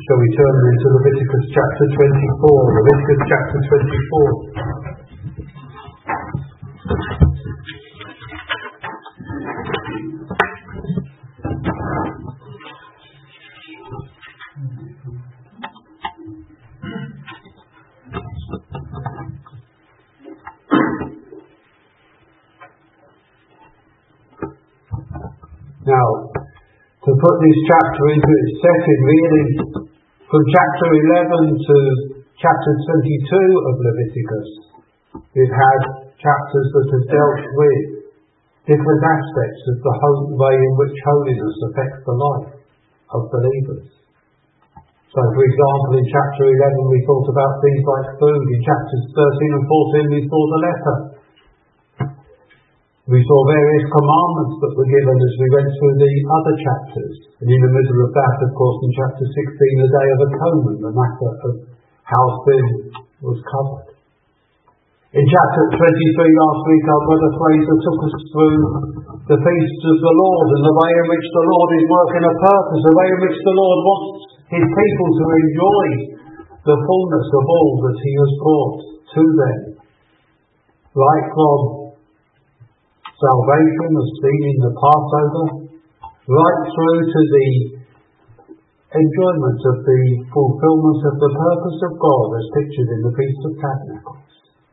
Shall we turn into Leviticus chapter 24? Leviticus chapter 24. Now, to put this chapter into its setting, really, from chapter 11 to chapter 22 of Leviticus, we've had chapters that have dealt with different aspects of the way in which holiness affects the life of believers. So, for example, in chapter 11 we thought about things like food. In chapters 13 and 14 we saw the leper. We saw various commandments that were given as we went through the other chapters. And in the middle of that, of course, in chapter 16, the Day of Atonement, the matter of how sin was covered. In chapter 23 last week, our brother Fraser took us through the feasts of the Lord and the way in which the Lord is working a purpose, the way in which the Lord wants His people to enjoy the fullness of all that He has brought to them. Right from salvation as seen in the Passover, right through to the enjoyment of the fulfillment of the purpose of God as pictured in the Feast of Tabernacles.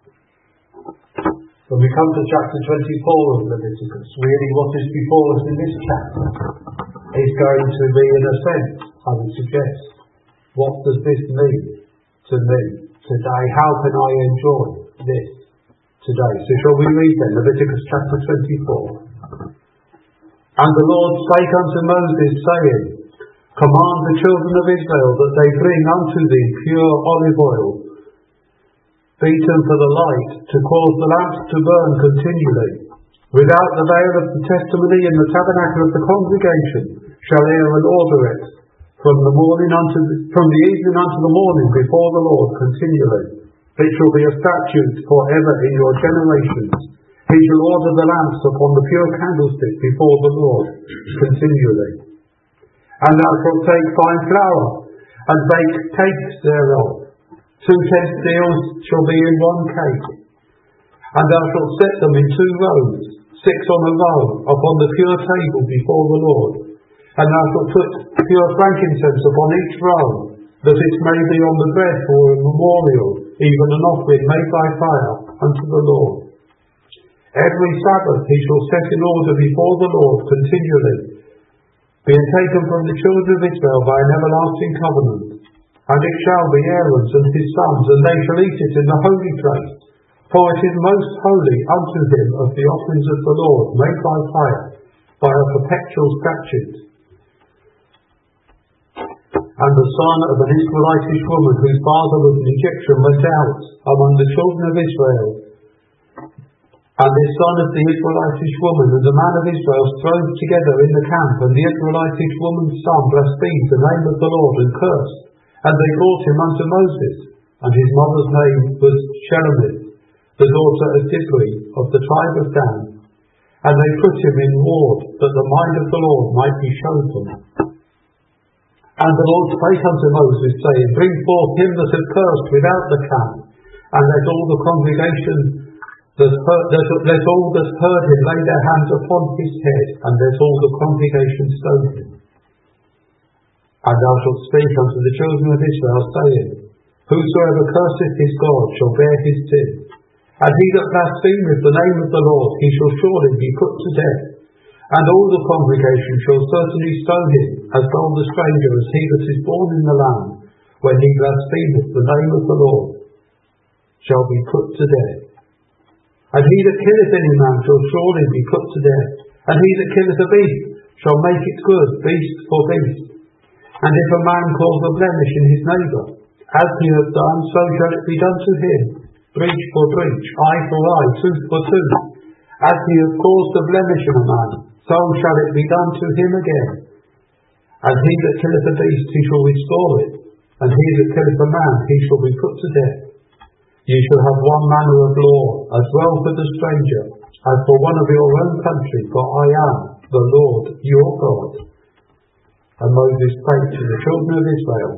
When we come to chapter 24 of Leviticus, really what is before us in this chapter is going to be, in a sense, I would suggest, what does this mean to me today? How can I enjoy this today? So shall we read then Leviticus chapter 24. And the Lord spake unto Moses, saying, Command the children of Israel that they bring unto thee pure olive oil, beaten for the light, to cause the lamps to burn continually. Without the veil of the testimony in the tabernacle of the congregation shall Aaron order it, from the evening unto the morning before the Lord continually. It shall be a statute for ever in your generations. He shall order the lamps upon the pure candlestick before the Lord continually. And thou shalt take fine flour, and bake cakes thereof. 2 tenth deals shall be in one cake. And thou shalt set them in 2 rows, 6 on a row, upon the pure table before the Lord. And thou shalt put pure frankincense upon each row, that it may be on the bread for a memorial, even an offering made by fire unto the Lord. Every Sabbath he shall set in order before the Lord continually, being taken from the children of Israel by an everlasting covenant. And it shall be Aaron's and his sons, and they shall eat it in the holy place, for it is most holy unto him of the offerings of the Lord, made by fire, by a perpetual statute. And the son of an Israelitish woman, whose father was an Egyptian, went out among the children of Israel. And the son of the Israelitish woman and the man of Israel strove together in the camp, and the Israelitish woman's son blasphemed the name of the Lord and cursed. And they brought him unto Moses, and his mother's name was Shelomith, the daughter of Dibri of the tribe of Dan. And they put him in ward, that the mind of the Lord might be shown them. And the Lord spake unto Moses, saying, Bring forth him that hath cursed without the camp, and let all the congregation let all that heard him lay their hands upon his head, and let all the congregation stone him. And thou shalt speak unto the children of Israel, saying, Whosoever curseth his God shall bear his sin, and he that blasphemeth the name of the Lord, he shall surely be put to death. And all the congregation shall certainly stone him, as though the stranger, as he that is born in the land, when he blasphemeth the name of the Lord, shall be put to death. And he that killeth any man shall surely be put to death. And he that killeth a beast shall make it good, beast for beast. And if a man cause a blemish in his neighbour, as he hath done, so shall it be done to him, breach for breach, eye for eye, tooth for tooth. As he hath caused a blemish in a man, so shall it be done to him again. And he that killeth a beast, he shall restore it. And he that killeth a man, he shall be put to death. Ye shall have one manner of law, as well for the stranger, as for one of your own country, for I am the Lord your God. And Moses spake to the children of Israel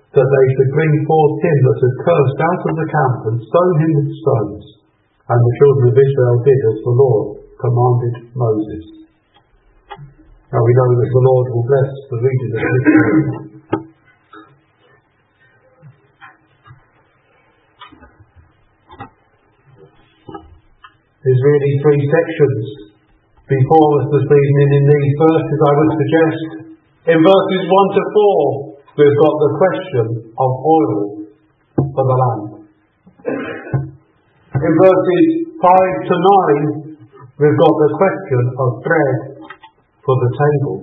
that they should bring forth him that had cursed out of the camp and stone him with stones. And the children of Israel did as the Lord commanded Moses. Now we know that the Lord will bless the reading of this word. There's really three sections before us this evening in these verses, I would suggest. In verses 1 to 4, we've got the question of oil for the lamp. In verses 5 to 9, we've got the question of bread for the table.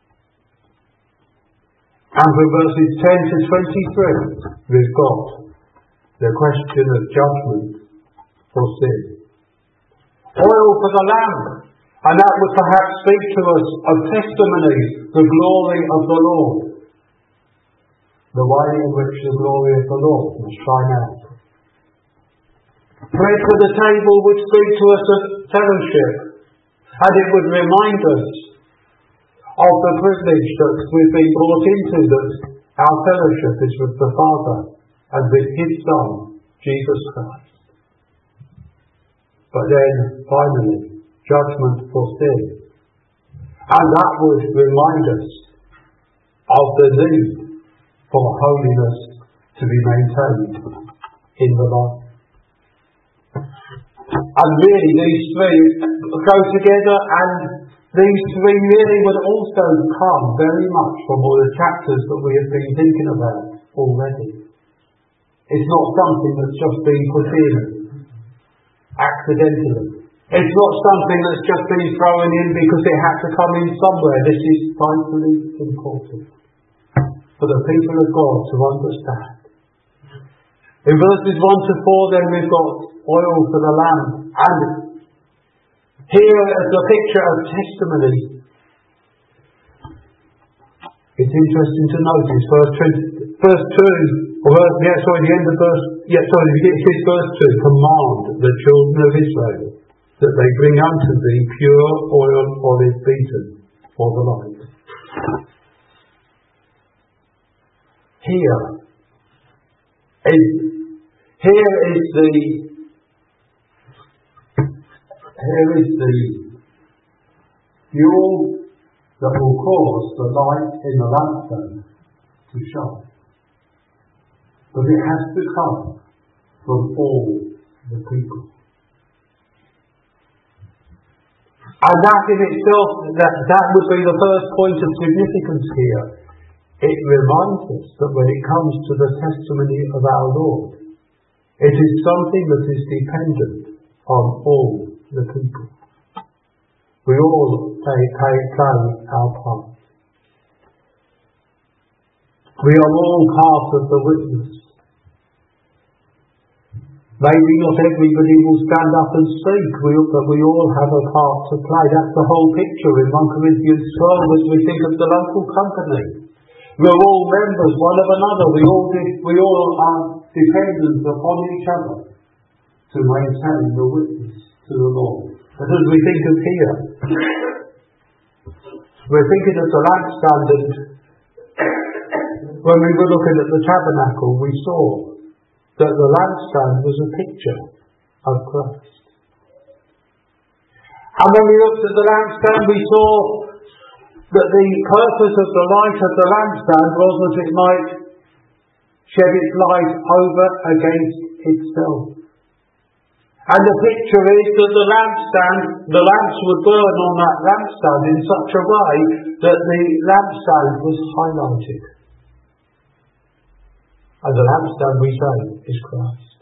And from verses 10 to 23, we've got the question of judgment for sin. Oil for the lamp, and that would perhaps speak to us of testimony, the glory of the Lord, the way in which the glory of the Lord must shine out. Bread for the table would speak to us of fellowship, and it would remind us of the privilege that we've been brought into, that our fellowship is with the Father and with His Son, Jesus Christ. But then, finally, judgment for sin. And that would remind us of the need for holiness to be maintained in the life. And really, these three go together, and these three really would also come very much from all the chapters that we have been thinking about already. It's not something that's just been put in accidentally. It's not something that's just been thrown in because it had to come in somewhere. This is vitally important for the people of God to understand. In verses 1 to 4 then we've got oil for the lamp, and here as a picture of testimony. It's interesting to notice verse 2, the end of verse, it says verse 2, command the children of Israel that they bring unto thee pure oil olive beaten for the light. Here is the fuel that will cause the light in the lampstand to shine. But it has to come from all the people. And that in itself, that would be the first point of significance here. It reminds us that when it comes to the testimony of our Lord, it is something that is dependent on all the people. We all play our part. We are all part of the witness. Maybe not everybody will stand up and speak, but we all have a part to play. That's the whole picture in 1 Corinthians 12 as we think of the local company. We're all members one of another. We all are dependent upon each other to maintain the witness to the Lord. But as we think of here, we're thinking of the lampstand, and when we were looking at the tabernacle, we saw that the lampstand was a picture of Christ. And when we looked at the lampstand, we saw that the purpose of the light of the lampstand was that it might shed its light over against itself. And the picture is that the lamps would burn on that lampstand in such a way that the lampstand was highlighted. And the lampstand, we say, is Christ.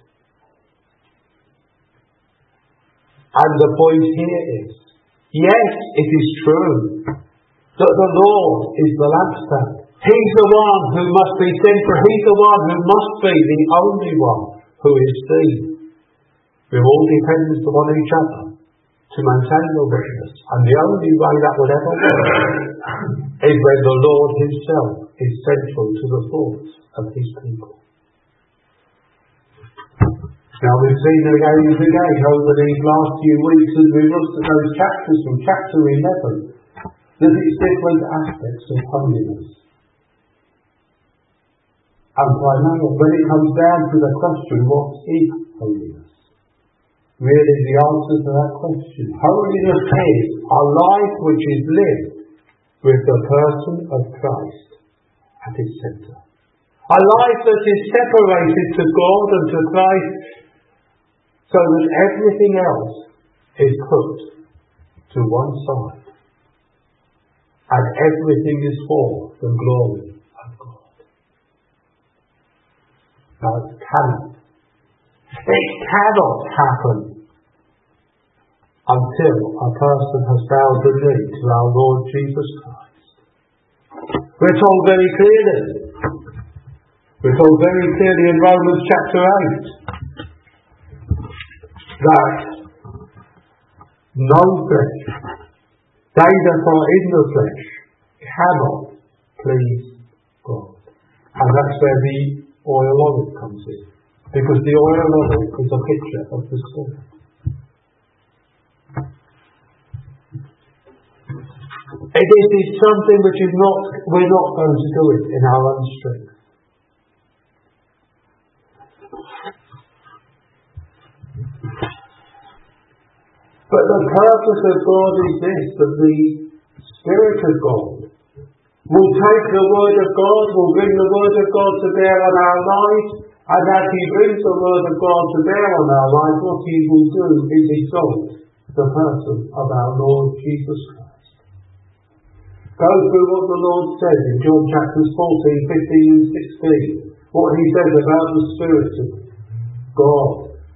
And the point here is, yes, it is true that the Lord is the lampstand. He's the one who must be central. He's the one who must be the only one who is seen. We're all dependent upon each other to maintain the witness. And the only way that will ever work is when the Lord Himself is central to the thoughts of His people. Now we've seen again and again over these last few weeks as we've looked at those chapters from chapter 11 that it's different aspects of holiness. And primarily, when it comes down to the question, what is holiness? Really, the answer to that question. Holiness is a life which is lived with the person of Christ at its centre. A life that is separated to God and to Christ so that everything else is put to one side and everything is for the glory of God. Now it cannot happen until a person has bowed the knee to our Lord Jesus Christ. We're told very clearly in Romans chapter 8 that no flesh, they that are in the flesh, cannot please God. And that's where the oil on it comes in. Because the oil on it is a picture of the Spirit. It is something which is not, we're not going to do it in our own strength. But the purpose of God is this, that the Spirit of God will take the Word of God, will bring the Word of God to bear on our lives, and as He brings the Word of God to bear on our lives, what He will do is exalt the person of our Lord Jesus Christ. Go through what the Lord says in John chapters 14, 15 and 16, what He says about the Spirit of God.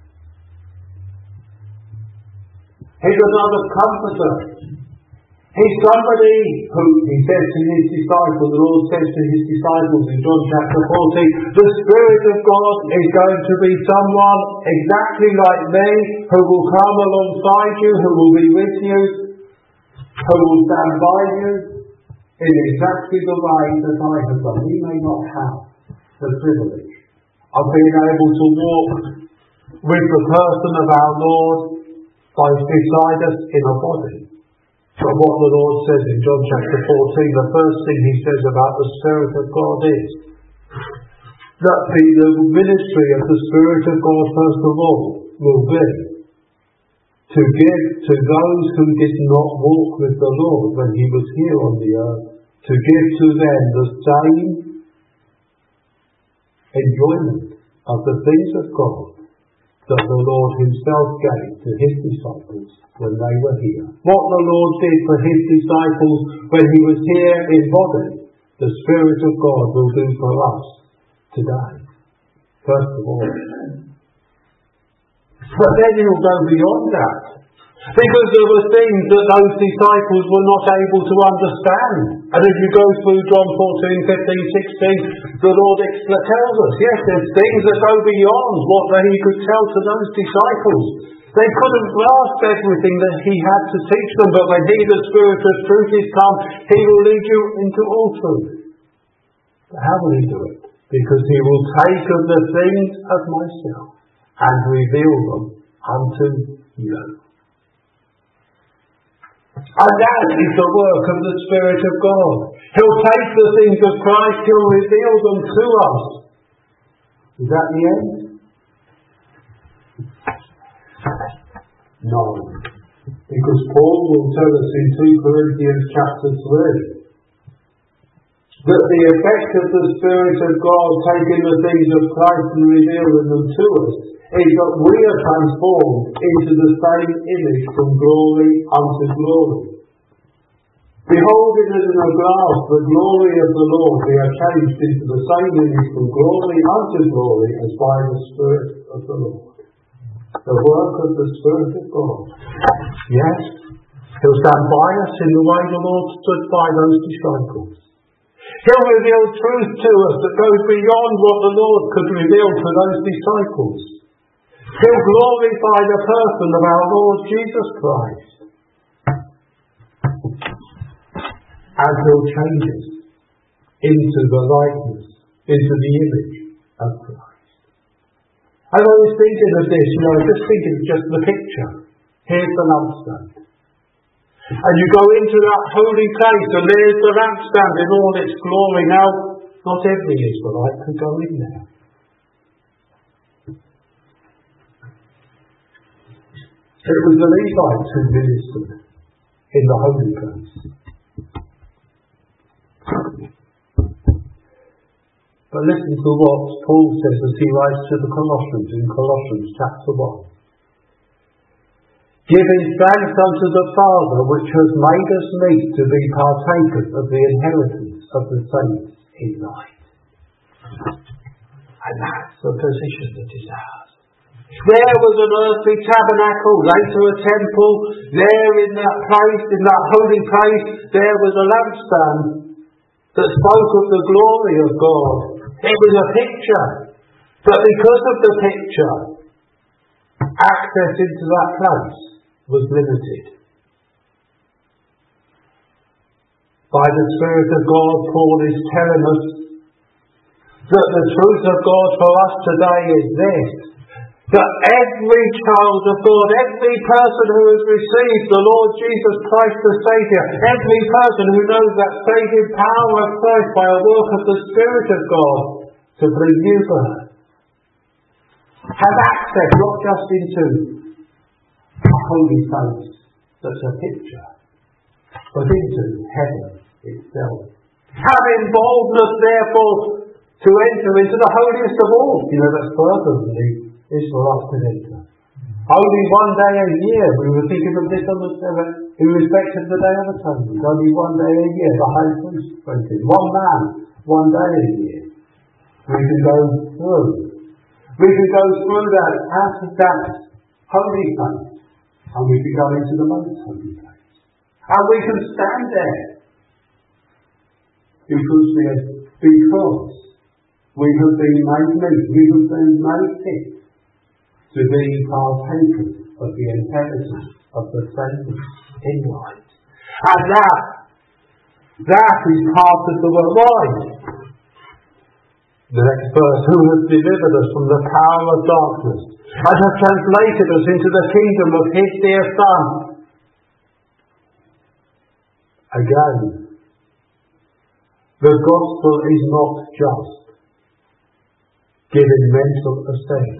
He's another comforter. He's somebody who, He says to His disciples, the Lord says to His disciples in John chapter 14, the Spirit of God is going to be someone exactly like me, who will come alongside you, who will be with you, who will stand by you in exactly the way that I have done. We may not have the privilege of being able to walk with the person of our Lord beside us in a body. But what the Lord says in John chapter 14, the first thing He says about the Spirit of God is that the ministry of the Spirit of God, first of all, will be to give to those who did not walk with the Lord when He was here on the earth, to give to them the same enjoyment of the things of God that the Lord Himself gave to His disciples when they were here. What the Lord did for His disciples when He was here in body, the Spirit of God will do for us today. First of all. But then He'll go beyond that. Because there were things that those disciples were not able to understand. And if you go through John 14, 15, 16, the Lord tells us, yes, there's things that go beyond what He could tell to those disciples. They couldn't grasp everything that He had to teach them, but when He, the Spirit of truth, is come, He will lead you into all truth. But how will He do it? Because He will take of the things of myself and reveal them unto you. And that is the work of the Spirit of God. He'll take the things of Christ, He'll reveal them to us. Is that the end? No. Because Paul will tell us in 2 Corinthians chapter 3 that the effect of the Spirit of God taking the things of Christ and revealing them to us is that we are transformed into the same image from glory unto glory. Beholding as in a glass the glory of the Lord, we are changed into the same image from glory unto glory as by the Spirit of the Lord. The work of the Spirit of God. Yes, He'll stand by us in the way the Lord stood by those disciples. He'll reveal truth to us that goes beyond what the Lord could reveal to those disciples. He'll glorify the person of our Lord Jesus Christ. And He'll change us into the likeness, into the image of Christ. As I was thinking of this, I was just thinking of just the picture. Here's the lampstand. And you go into that holy place and there's the lampstand in all its glory. Now, Not every Israelite could go in there. It was the Levites who ministered in the holy place. But listen to what Paul says as he writes to the Colossians in Colossians chapter 1. Giving thanks unto the Father which has made us meet to be partakers of the inheritance of the saints in light. And that's the position that is ours. There was an earthly tabernacle, later a temple. There in that place, in that holy place, there was a lampstand that spoke of the glory of God. It was a picture. But because of the picture, access into that place was limited. By the Spirit of God, Paul is telling us that the truth of God for us today is this: that every child of God, every person who has received the Lord Jesus Christ the Saviour, every person who knows that saving power of Christ by a work of the Spirit of God to bring new birth, has access not just into a holy place that's a picture, but into heaven itself. Having boldness, therefore, to enter into the holiest of all. You know, that's further than the Israelites could enter. Only one day a year, we were thinking of this on the 7th, in respect of the Day of Atonement. Only one day a year, the high priest went in. One man, one day a year. We can go through. We can go through that, out of that holy place, and we can go into the most holy place. And we can stand there because we have been made meet, we have been made fit to be partakers of the inheritance of the saints in light. And that is part of the word. Why? The next verse: who has delivered us from the power of darkness and has translated us into the kingdom of his dear Son. Again, the gospel is not just giving mental assent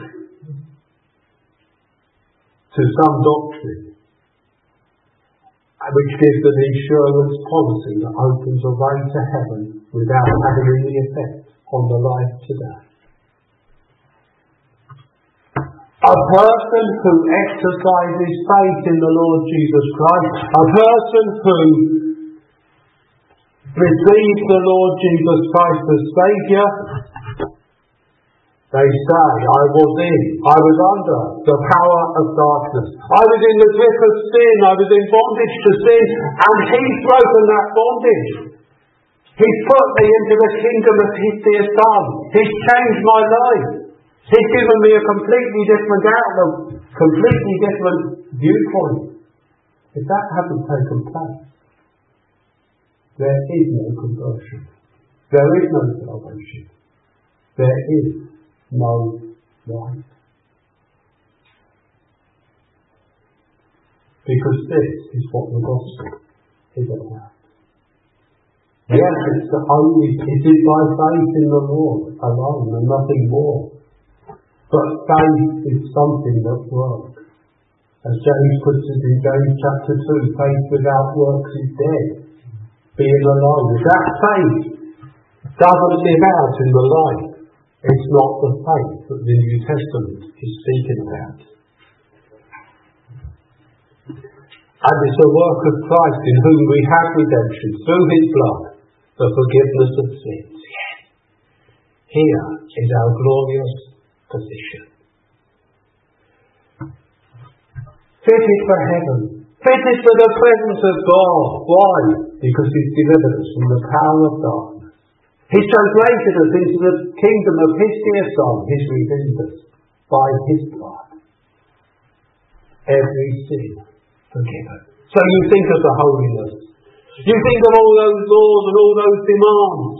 to some doctrine which gives an insurance policy that opens a way to heaven without having any effect on the life today. A person who exercises faith in the Lord Jesus Christ, a person who receives the Lord Jesus Christ as Saviour, they say, I was under the power of darkness. I was in the grip of sin. I was in bondage to sin, and He's broken that bondage. He's put me into the kingdom of His dear Son. He's changed my life. He's given me a completely different outlook, completely different viewpoint. If that hasn't taken place, there is no conversion. There is no salvation. There is no light. Because this is what the gospel is about. Yes, it's only, it is by faith in the Lord alone and nothing more. But faith is something that works. As James puts it in James chapter 2, faith without works is dead, being alone. If that faith doesn't live out in the life, it's not the faith that the New Testament is speaking about. And it's a work of Christ in whom we have redemption through His blood, the forgiveness of sins. Yes. Here is our glorious position. Fitted for heaven. Fitted for the presence of God. Why? Because He's delivered us from the power of darkness. He's translated us into the kingdom of His dear Son. He's redeemed us by His blood. Every sin forgiven. So you think of the holiness. You think of all those laws and all those demands.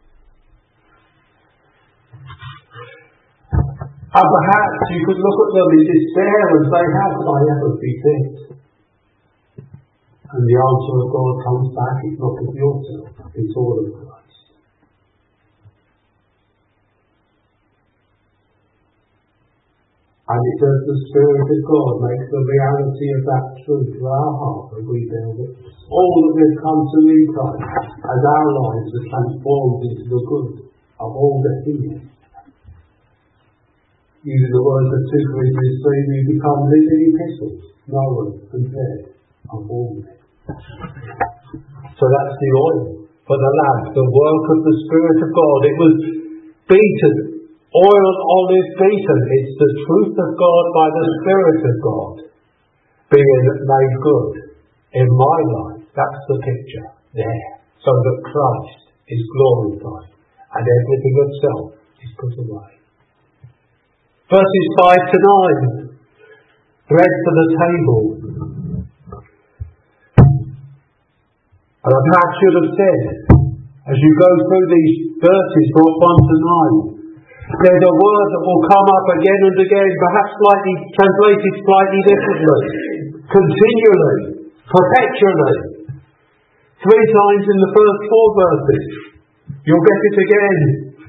And perhaps you could look at them in despair and say, how could I ever be fit? And the answer of God comes back, it's not of yourself, it's all of Christ. And it does the Spirit of God make the reality of that truth to our heart as we bear witness. All that we've come to realize as our lives are transformed into the good of all that He is. Using the words of 2 Corinthians 3, we become living epistles, known, compared, and formed. So that's the oil for the lamp, the work of the Spirit of God. It was beaten, oil olive beaten. It's the truth of God by the Spirit of God being made good in my life. That's the picture there. So that Christ is glorified and everything of self is put away. Verses 5 to 9. Bread for the table. And I perhaps should have said, as you go through these verses from 1 to 9, there's a word that will come up again and again, perhaps slightly translated slightly differently. Continually, perpetually. 3 times in the first 4 verses. You'll get it again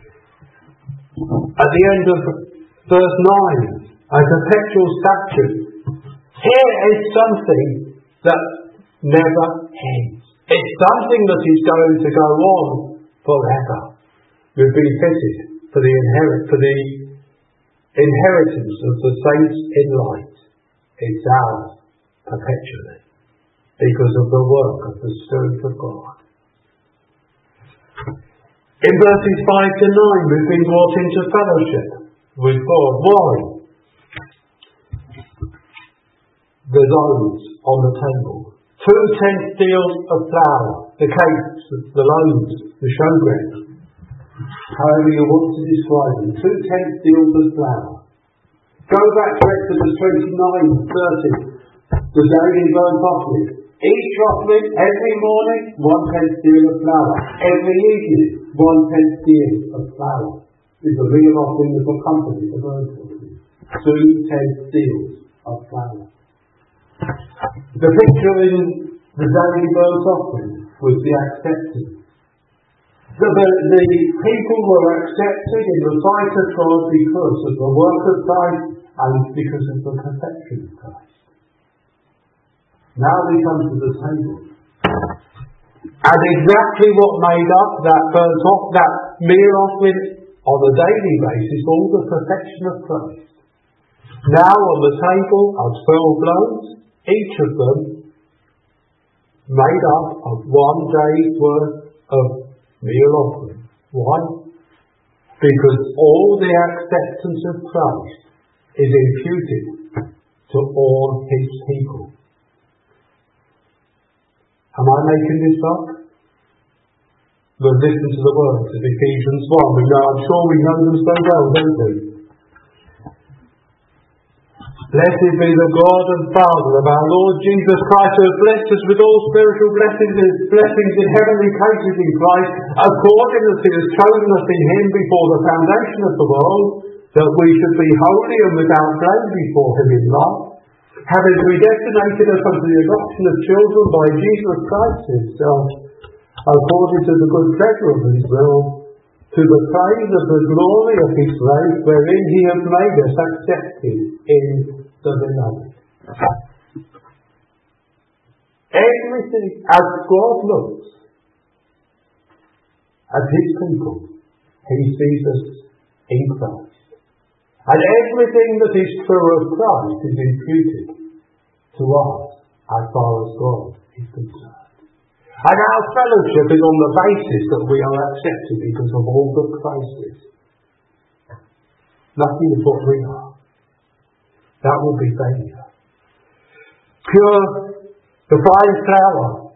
at the end of verse 9. A perpetual statute. Here is something that never ends. It's something that is going to go on forever. We've been fitted for the inheritance of the saints in light. It's ours perpetually because of the work of the Spirit of God. In verses 5 to 9 we've been brought into fellowship with God. Why? The loaves on the table. 2 deals of flour, the cakes, the loaves, the showbread. However you want to describe them. 2 deals of flour. Go back to Exodus 29:30. The daily burnt offering. Each offering every morning, 1/10 deal of flour. Every evening, 1/10 deal of flour. Is the real offering that accompanies the burnt offering. 2 deals of flour. The picture in the daily burnt offering was the acceptance. The people were accepted in the sight of God because of the work of Christ and because of the perfection of Christ. Now we come to the table. And exactly what made up that burnt off, that meal offering on a daily basis, all the perfection of Christ. Now on the table are 12 loaves, each of them made up of 1 day's worth of meal offering. Why? Because all the acceptance of Christ is imputed to all His people. Am I making this up? But listen to the words of Ephesians 1. I'm sure we know them so well, don't we? Blessed be the God and Father of our Lord Jesus Christ, who has blessed us with all spiritual blessings in heavenly places in Christ, according as He has chosen us in Him before the foundation of the world, that we should be holy and without blame before Him in love, having predestinated us unto the adoption of children by Jesus Christ Himself, according to the good pleasure of His will, to the praise of the glory of His grace, wherein He has made us accepted in the Beloved. Everything, as God looks at His people, He sees us in Christ. And everything that is true of Christ is imputed to us as far as God is concerned. And our fellowship is on the basis that we are accepted because of all that Christ is. Nothing is what we are. That will be failure. Pure, the fine flour.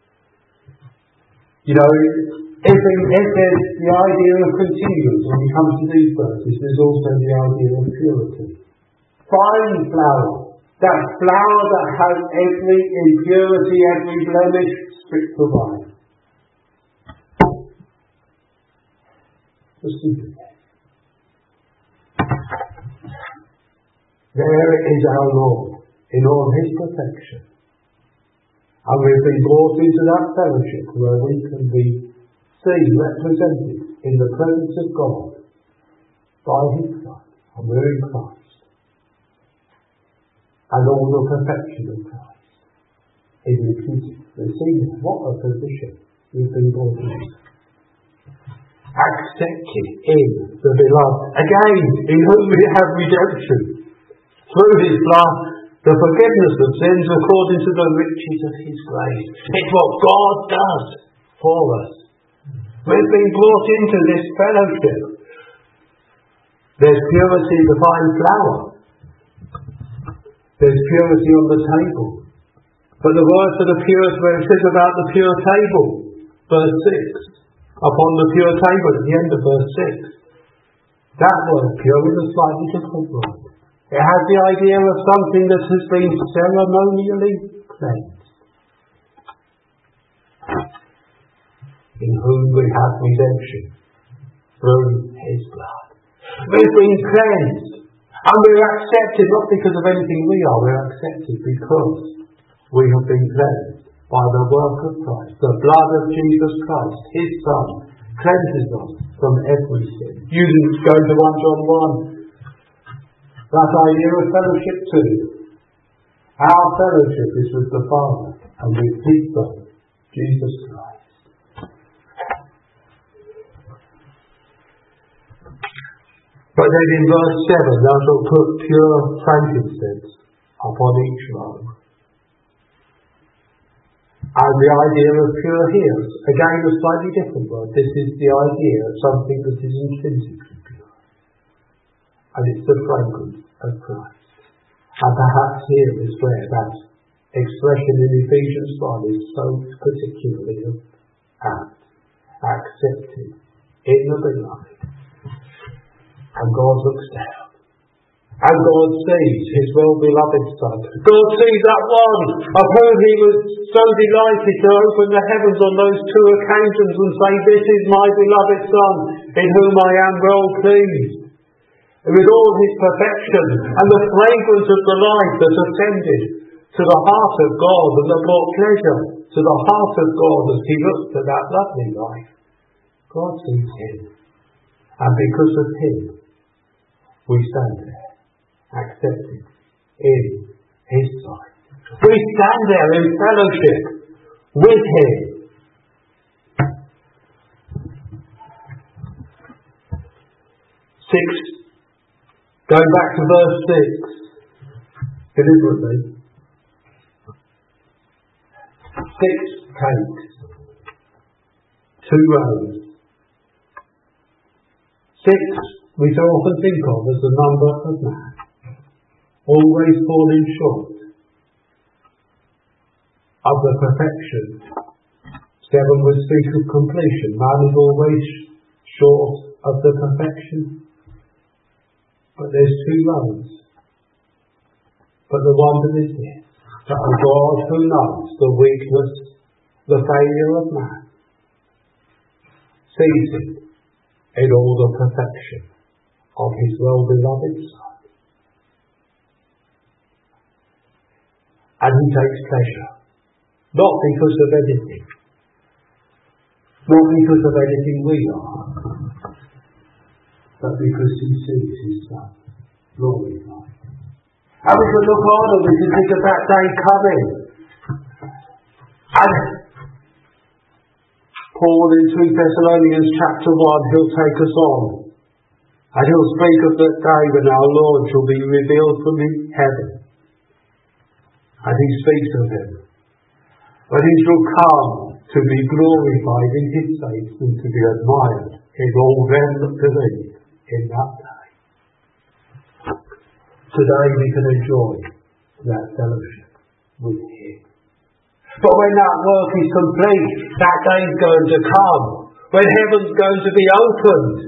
You know, if there's the idea of continuance when we come to these verses, there's also the idea of purity. Fine flour. That flour that has every impurity, every blemish, stripped away. Just think of that. There is our Lord in all His perfection. And we've been brought into that fellowship where we can be seen, represented in the presence of God by His Son. And we're in Christ. and all the perfection of Christ is imputed. See, what a position we've been brought into. Accepted in the beloved. Again, in whom we have redemption. Through his blood, the forgiveness of sins according to the riches of his grace. It's what God does for us. We've been brought into this fellowship. There's purity in the fine flour. There's purity on the table. But the words of the purest where it says about the pure table, verse 6, upon the pure table at the end of verse 6. That word pure is a slightly different word. It has the idea of something that has been ceremonially cleansed. In whom we have redemption through his blood. We've been cleansed. And we're accepted not because of anything we are. We're accepted because we have been cleansed by the work of Christ. The blood of Jesus Christ, his Son, cleanses us from every sin. You didn't go to 1 John 1. That idea of fellowship too. Our fellowship is with the Father and with his Son, Jesus Christ. But then in verse 7, thou shalt put pure frankincense upon each robe. And the idea of pure here, again a slightly different word. This is the idea of something that is intrinsically pure. And it's the fragrance of Christ. And perhaps here is where that expression in Ephesians 1 is so particularly apt. Accepted in the beloved. And God looks down. And God sees his well-beloved Son. God sees that one of whom he was so delighted to open the heavens on those two occasions and say, this is my beloved Son, in whom I am well pleased. With all his perfection and the fragrance of the life that ascended to the heart of God and that brought pleasure to the heart of God as he looked at that lovely life. God sees him. And because of him, we stand there, accepted in his sight. We stand there in fellowship with him. 6, going back to verse 6, deliberately. 6 cakes, 2 rows. 6 we so often think of as the number of man, always falling short of the perfection. 7 would speak of completion. Man is always short of the perfection. But there's 2 rows. But the wonder is this, that a God who knows the weakness, the failure of man, sees it in all the perfection of his well-beloved Son. And he takes pleasure, not because of anything, not because of anything we are, but because he sees his Son glorified. And we can look on and we can think of that day coming. And Paul in 2 Thessalonians chapter 1, he'll take us on. And he'll speak of that day when our Lord shall be revealed from heaven. And he speaks of him. But he shall come to be glorified in his saints and to be admired in all them that believe in that day. Today we can enjoy that fellowship with him. But when that work is complete, that day is going to come, when heaven's going to be opened,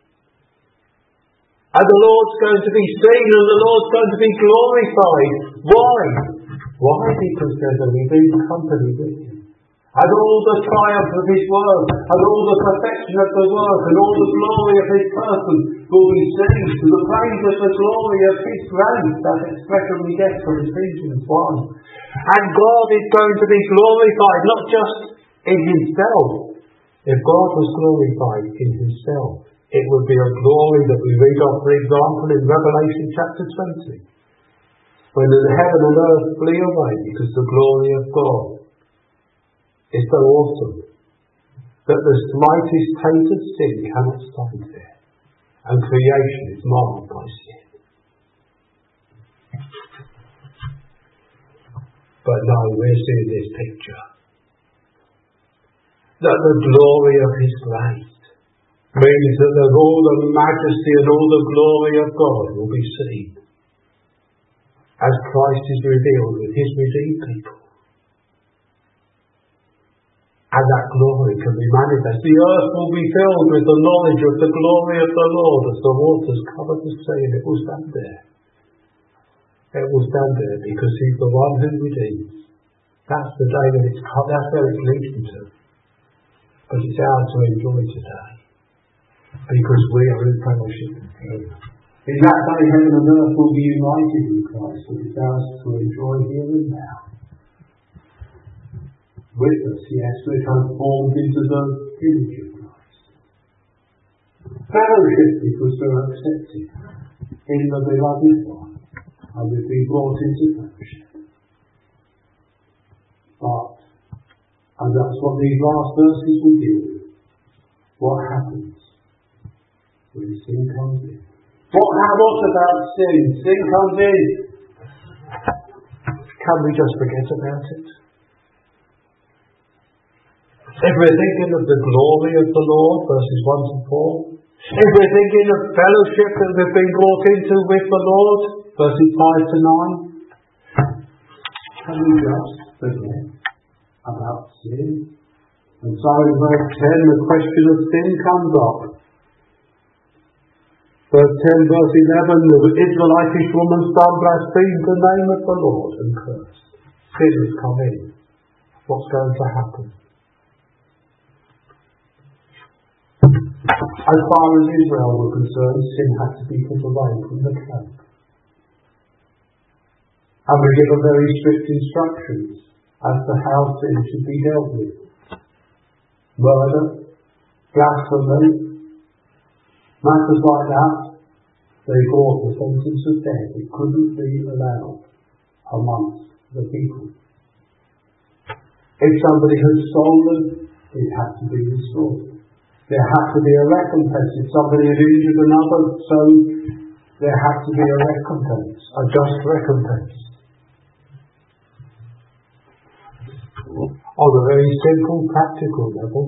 and the Lord's going to be seen, and the Lord's going to be glorified. Why? Why? Because there's a living company with him. And all the triumph of his work, and all the perfection of the work, and all the glory of his person will be seen to the praise of the glory of his grace, that expression we get from Ephesians 1. And God is going to be glorified, not just in himself. If God was glorified in himself, it would be a glory that we read of, for example, in Revelation chapter 20. when heaven and earth flee away because the glory of God is so awesome that the slightest taint of sin cannot stand there, and creation is marred by sin. But no, we're seeing this picture that the glory of His grace means that all the majesty and all the glory of God will be seen as Christ is revealed with His redeemed people. And that glory can be manifest. The earth will be filled with the knowledge of the glory of the Lord as the waters cover the sea, and it will stand there. It will stand there because He's the one who redeems. That's the day that it's come. That's where it's leading to. But it's ours to enjoy today because we are in fellowship with Him. In that day, heaven and earth will be united in Christ, but it's ours to enjoy here and now. With us, yes, we're transformed into the image of Christ. Fellowship because we're accepted in the beloved one, and we've been brought into fellowship. But, and that's what these last verses will deal with, what happens when sin comes in. What about sin? Sin comes in. Can we just forget about it? If we're thinking of the glory of the Lord, verses 1 to 4, if we're thinking of fellowship that we've been brought into with the Lord, verses 5 to 9, can we just forget about sin? And so in verse 10, the question of sin comes up. Verse 10, verse 11, the Israelitish woman's son blasphemed the name of the Lord and cursed. Sin has come in. What's going to happen? As far as Israel were concerned, sin had to be put away from the camp. And we give very strict instructions as to how sin should be dealt with. Murder, blasphemy, matters like that, they brought the sentence of death. It couldn't be allowed amongst the people. If somebody had stolen, it had to be restored. There had to be a recompense. If somebody had injured another, so there had to be a recompense, a just recompense. On a very simple, practical level,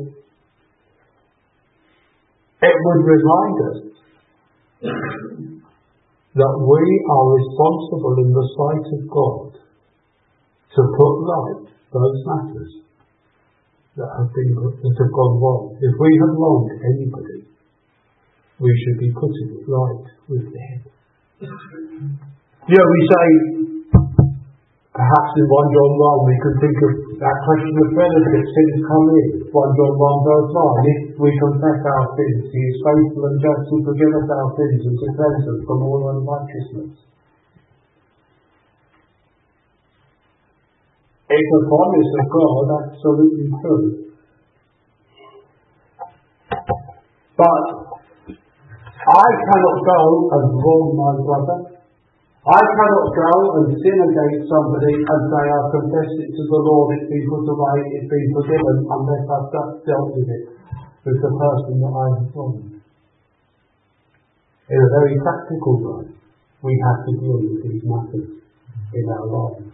it would remind us that we are responsible in the sight of God to put right those matters that have gone wrong. If we have wronged anybody, we should be putting it right with them. We say, perhaps in 1 John 1 we can think of that question of fellowship, sins come in. 1 John 1 verse 9, if we confess our sins, He is faithful and just to forgive us our sins and to cleanse us from all unrighteousness. It's a promise of God, absolutely true. But I cannot go and wrong my brother. I cannot go and sin against somebody and say I've confessed it to the Lord, it's been put away, it's been forgiven, unless I've just dealt with it with the person that I have wronged. In a very practical way, we have to deal with these matters in our lives.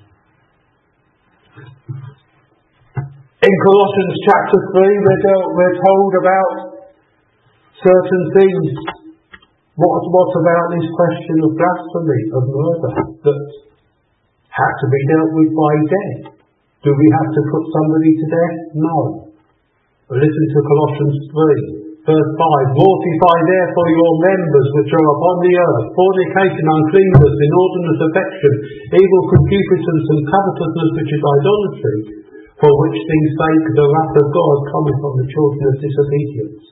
In Colossians chapter 3, we're told about certain things. What about this question of blasphemy, of murder, that had to be dealt with by death? Do we have to put somebody to death? No. But listen to Colossians 3, verse 5. Mortify therefore your members which are upon the earth, fornication, uncleanness, inordinate affection, evil concupiscence, and covetousness, which is idolatry, for which things' sake the wrath of God cometh on the children of disobedience.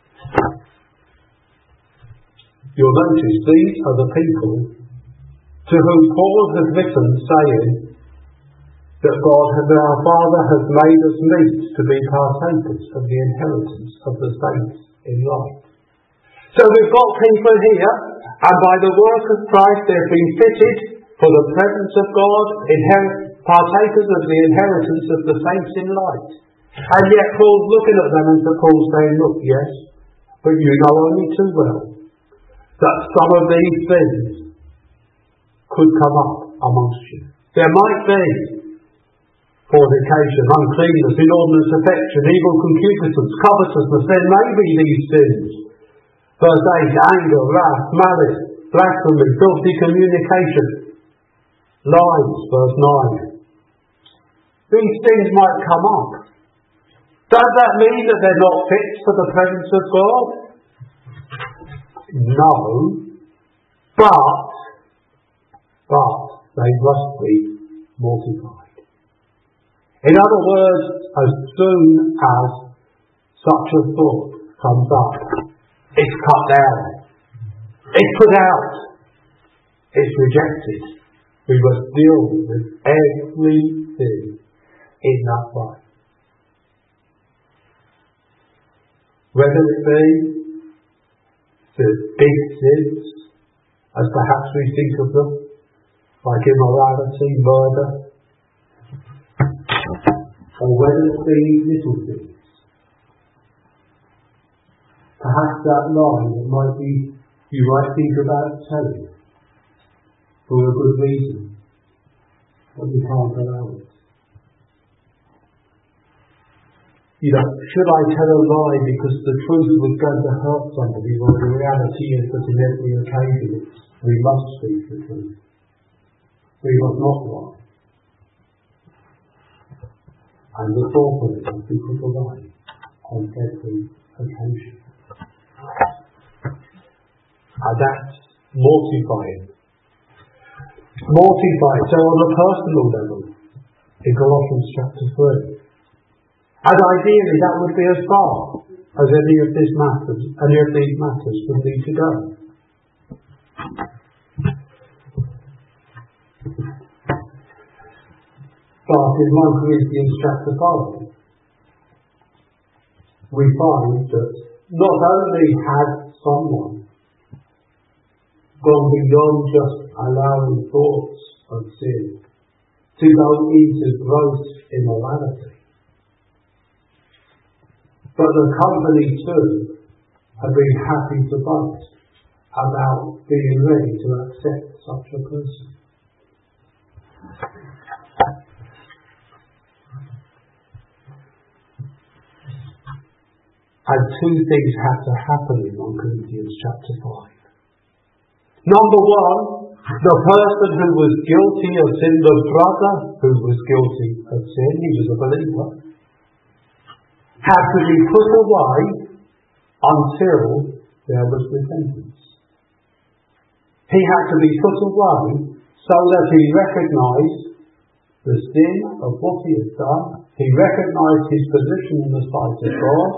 You'll notice these are the people to whom Paul has written saying that our Father has made us meet to be partakers of the inheritance of the saints in light. So we've got people here, and by the work of Christ they've been fitted For the presence of God, partakers of the inheritance of the saints in light. And yet Paul's looking at them and Paul's saying, look, yes, but you know only too well that some of these things could come up amongst you. There might be fornication, uncleanness, inordinate affection, evil concupiscence, covetousness. There may be these sins. Verse 8, anger, wrath, malice, blasphemy, filthy communication, lies, verse 9. These things might come up. Does that mean that they're not fit for the presence of God? No. But they must be mortified. In other words, as soon as such a thought comes up, it's cut down. It's put out. It's rejected. We must deal with everything in that way. Whether it be the big sins, as perhaps we think of them, like immorality, murder, or whether it be little things. Perhaps that lie that you might think about telling for a good reason, but you can't allow it. Should I tell a lie because the truth was going to hurt somebody, when the reality is that in every occasion we must speak the truth. We must not lie. And the thought of it must be put away on every occasion. And that's mortifying. Mortified, so on a personal level, in Colossians chapter 3. And ideally that would be as far as any of these matters would need to go. But in 1 Corinthians chapter 5, we find that not only has someone gone beyond just allowing thoughts of sin to go into gross immorality, but the company too have been happy to boast about being ready to accept such a person. And two things have to happen in 1 Corinthians chapter 5. Number one, the person who was guilty of sin, the brother who was guilty of sin, he was a believer, had to be put away until there was repentance. He had to be put away so that he recognised the sin of what he had done. He recognised his position in the sight of God.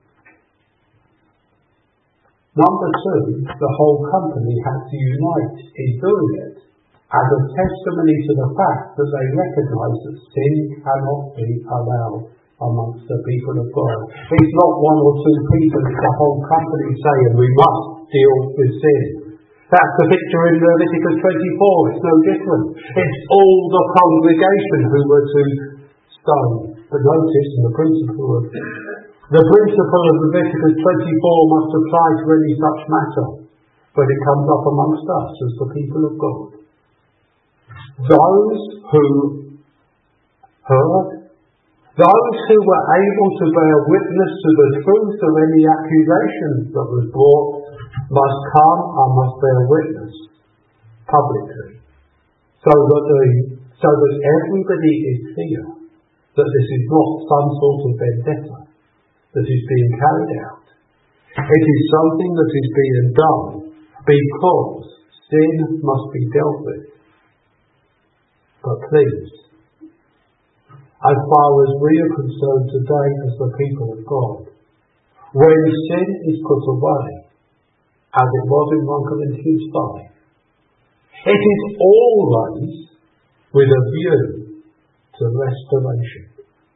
Number two, the whole company had to unite in doing it as a testimony to the fact that they recognise that sin cannot be allowed amongst the people of God. It's not one or two people, it's the whole company saying we must deal with sin. That's the picture in Leviticus 24, it's no different. It's all the congregation who were to stone. But notice the principle of Leviticus 24 must apply to any such matter when it comes up amongst us as the people of God. Those who heard, those who were able to bear witness to the truth of any accusation that was brought must come and must bear witness publicly, so that everybody is clear that this is not some sort of vendetta that is being carried out. It is something that is being done because sin must be dealt with. But please, as far as we are concerned today as the people of God, when sin is put away, as it was in 1 Corinthians 5, it is always with a view to restoration.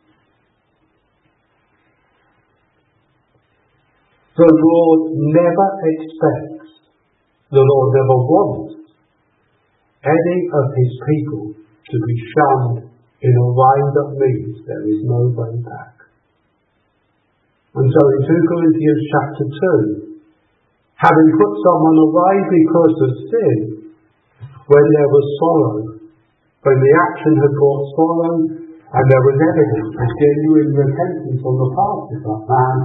The Lord never expects, the Lord never wants any of his people to be shunned in a way that means there is no way back. And so in 2 Corinthians chapter 2, having put someone away because of sin, when there was sorrow, when the action had brought sorrow, and there was evidence of genuine repentance on the part of that man,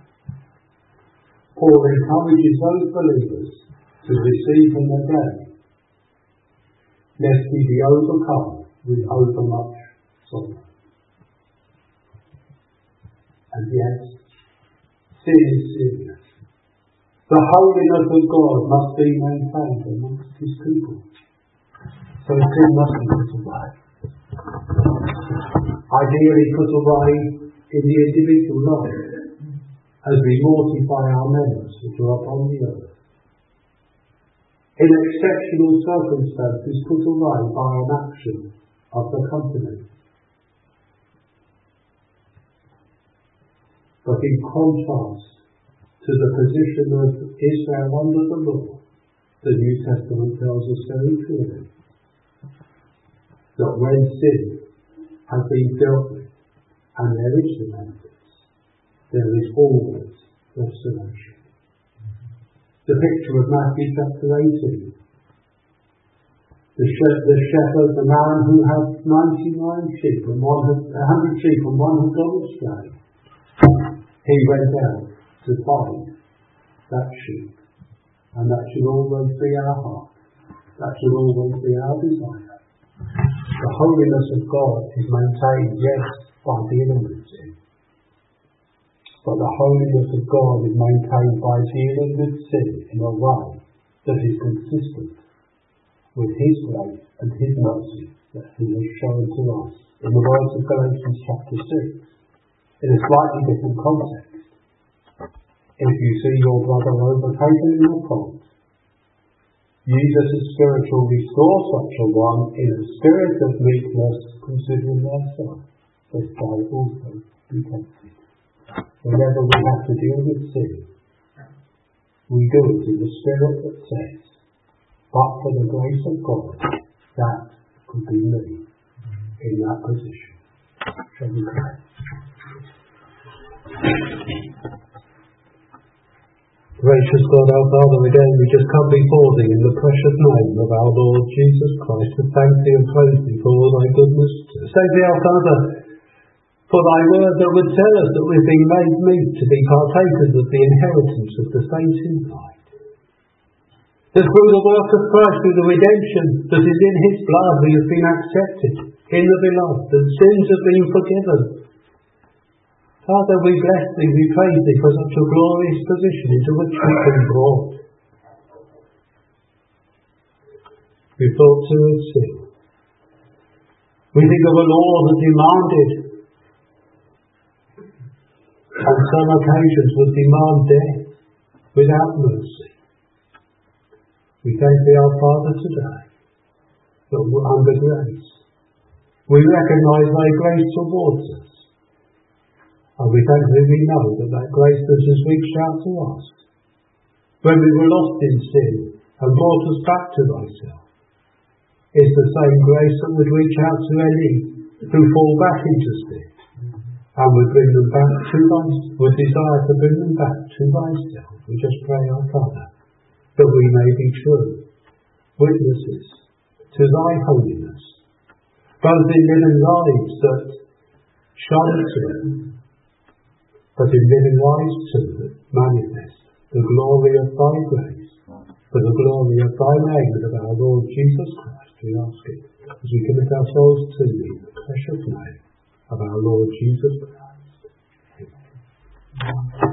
Paul encourages those believers to receive him again, lest he be overcome with overmuch sorrow. And yes, sin is serious. The holiness of God must be maintained amongst his people. So sin mustn't be put away. Ideally put away in the individual life as we mortify our members which are upon the earth. In exceptional circumstances put away by an action of the company. But in contrast to the position of Israel under the law, the New Testament tells us very clearly that when sin has been dealt with and there is repentance, there is always restoration. The picture of Matthew chapter 18. The shepherd, the man who had 99 sheep and 100 sheep and one had gone astray, he went out to find that sheep. And that should always be our heart. That should always be our desire. The holiness of God is maintained, yes, by dealing with sin. But the holiness of God is maintained by dealing with sin in a way that is consistent with his grace and his mercy that he has shown to us in the words of Galatians chapter 6, in a slightly different context. If you see your brother overtaken in a fault, use as a spiritual restore such a one in a spirit of meekness, considering thyself, lest thou also be tempted. Whenever we have to deal with sin, we do it in the spirit that says, but for the grace of God, that could be me in that position. Shall we pray? Gracious God, our Father, again we just come before Thee in the precious name of our Lord Jesus Christ to thank Thee and praise Thee for all Thy goodness. Thank Thee, our Father, for Thy word that would tell us that we've been made meet to be partakers of the inheritance of the saints in light. That through the work of Christ, through the redemption that is in His blood, we have been accepted in the beloved, and sins have been forgiven. Father, we bless Thee, we praise Thee for such a glorious position into which we've been brought. We thought to have sin. We think of a law that demanded, on some occasions would demand death without mercy. We thank Thee, our Father, today, that we're under grace. We recognise Thy grace towards us. And we thank Thee, we know that grace that has reached out to us when we were lost in sin and brought us back to Thyself is the same grace that would reach out to any who fall back into sin and would bring them back to Thyself, would desire to bring them back to Thyself. We just pray, our Father, that we may be true witnesses to Thy holiness, both in living lives that shine to, but in living lives too that manifest the glory of Thy grace, for the glory of Thy name and of our Lord Jesus Christ, we ask it, as we commit ourselves to Thee, the precious name of our Lord Jesus Christ. Amen.